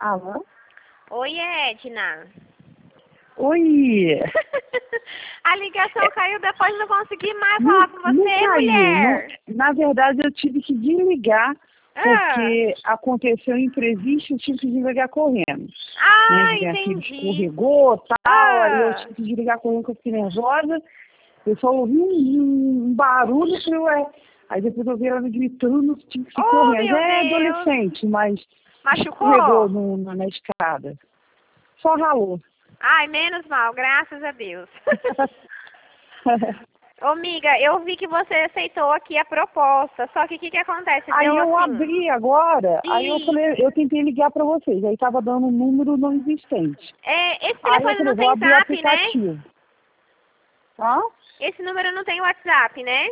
Alô? Oi, Edna. Oi! A ligação caiu depois, não consegui mais falar com você, Não caiu. mulher. Na verdade, eu tive que desligar, porque aconteceu um imprevisto, eu tive que desligar correndo. Minha filha Entendi. escorregou e tal, aí eu tive que desligar correndo, que eu fiquei nervosa. Eu só ouvi um barulho, eu falei, ué. Aí depois eu vi ela me gritando, tive que correr. Já é adolescente, mas escorregou na escada. Só ralou. Ai, menos mal, graças a Deus. Ô, amiga, eu vi que você aceitou aqui a proposta, só que o que acontece? Aí Deu eu assim... abri agora, aí eu falei, eu tentei ligar pra vocês, aí tava dando um número não existente. Esse Aí eu telefone falei, não vou tem abrir o zap, né? aplicativo. Hã? Esse número não tem WhatsApp, né?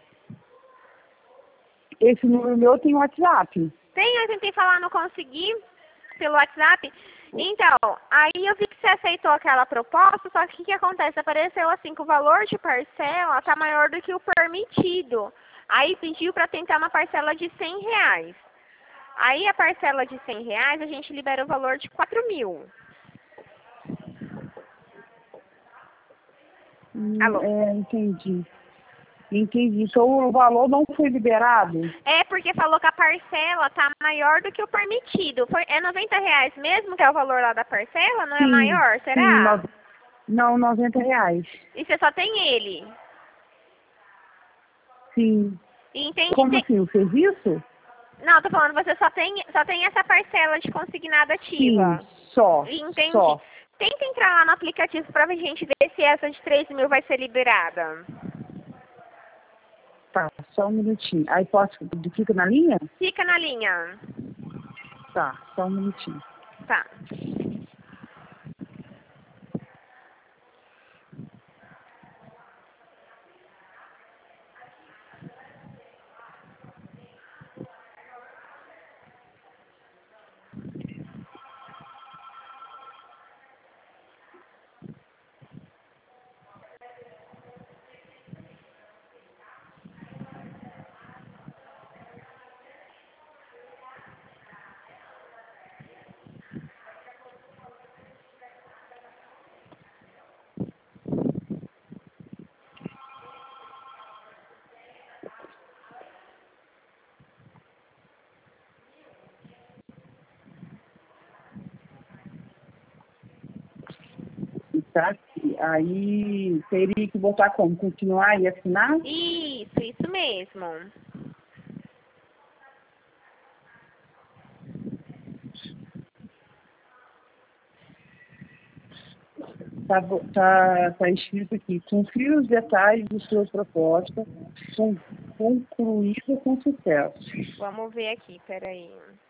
Esse número meu tem WhatsApp. Tem, eu tentei falar, não consegui, pelo WhatsApp. Então, aí eu vi que você aceitou aquela proposta, só que o que acontece? Apareceu assim, que o valor de parcela tá maior do que o permitido. Aí pediu para tentar uma parcela de R$100. Aí a parcela de R$100, a gente libera o valor de 4.000. Alô? Entendi. Entendi. Então o valor não foi liberado? É porque falou que a parcela tá maior do que o permitido. É R$90 mesmo que é o valor lá da parcela? Não é maior, será? Sim, não, R$90. E você só tem ele? Sim. Entendi. Como assim, o serviço? Não, tô falando, você só tem essa parcela de consignada ativa. Sim, só. Entendi. Só. Tenta entrar lá no aplicativo pra gente ver se essa de 3.000 vai ser liberada. Tá, só um minutinho. Aí fica na linha? Fica na linha. Tá, só um minutinho. Tá. Tá? Aí teria que botar como? Continuar e assinar? Isso mesmo. Tá escrito aqui, confira os detalhes de sua proposta, concluída com sucesso. Vamos ver aqui, peraí.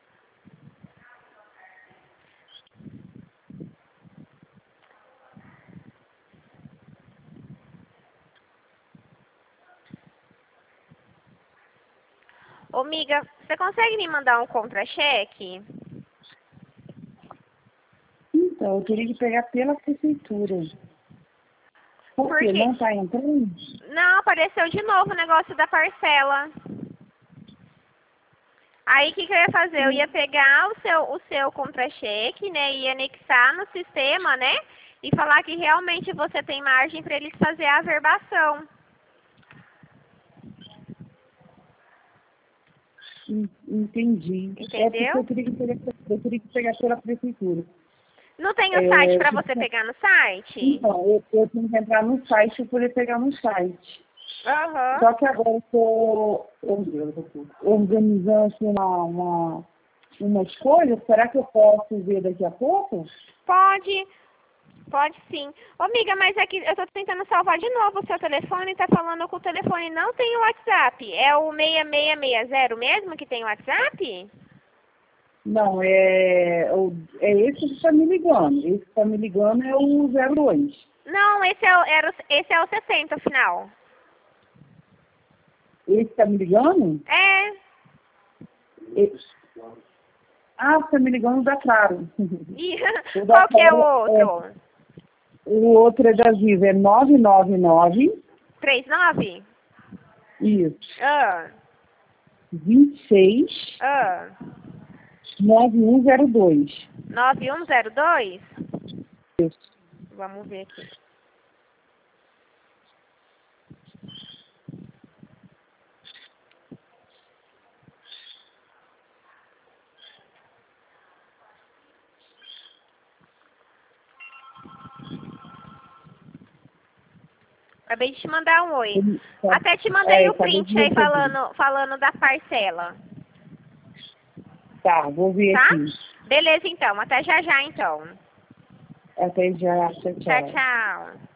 Ô, amiga, você consegue me mandar um contra-cheque? Então, eu teria que pegar pela prefeitura. Por quê? Não está entrando? Não, apareceu de novo o negócio da parcela. Aí, o que eu ia fazer? Eu ia pegar o seu contra-cheque, né, e anexar no sistema, né, e falar que realmente você tem margem para eles fazer a averbação. Entendi. Entendeu? É porque eu teria que pegar pela prefeitura. Não tem o site para você pegar no site? Então, eu tenho que entrar no site para poder pegar no site. Aham. Só que agora eu estou organizando assim, umas coisas. Será que eu posso ver daqui a pouco? Pode sim. Ô, amiga, mas aqui eu tô tentando salvar de novo o seu telefone e tá falando que o telefone não tem o WhatsApp. É o 6660 mesmo que tem o WhatsApp? Não, é esse que está me ligando. Esse que está me ligando é o 02. Não, esse é o 60 final. Esse está me ligando? É. Você está me ligando da Claro. Qual que é o outro? O outro é da Viva, é 999. 39? Isso. 26. 26. 9102. 9102? Isso. Vamos ver aqui. Acabei de te mandar um oi. Até te mandei o print aí falando da parcela. Tá, vou ver Tá? aqui. Beleza, então. Até já já, então. Até já. Tchau, tchau. Tchau, tchau.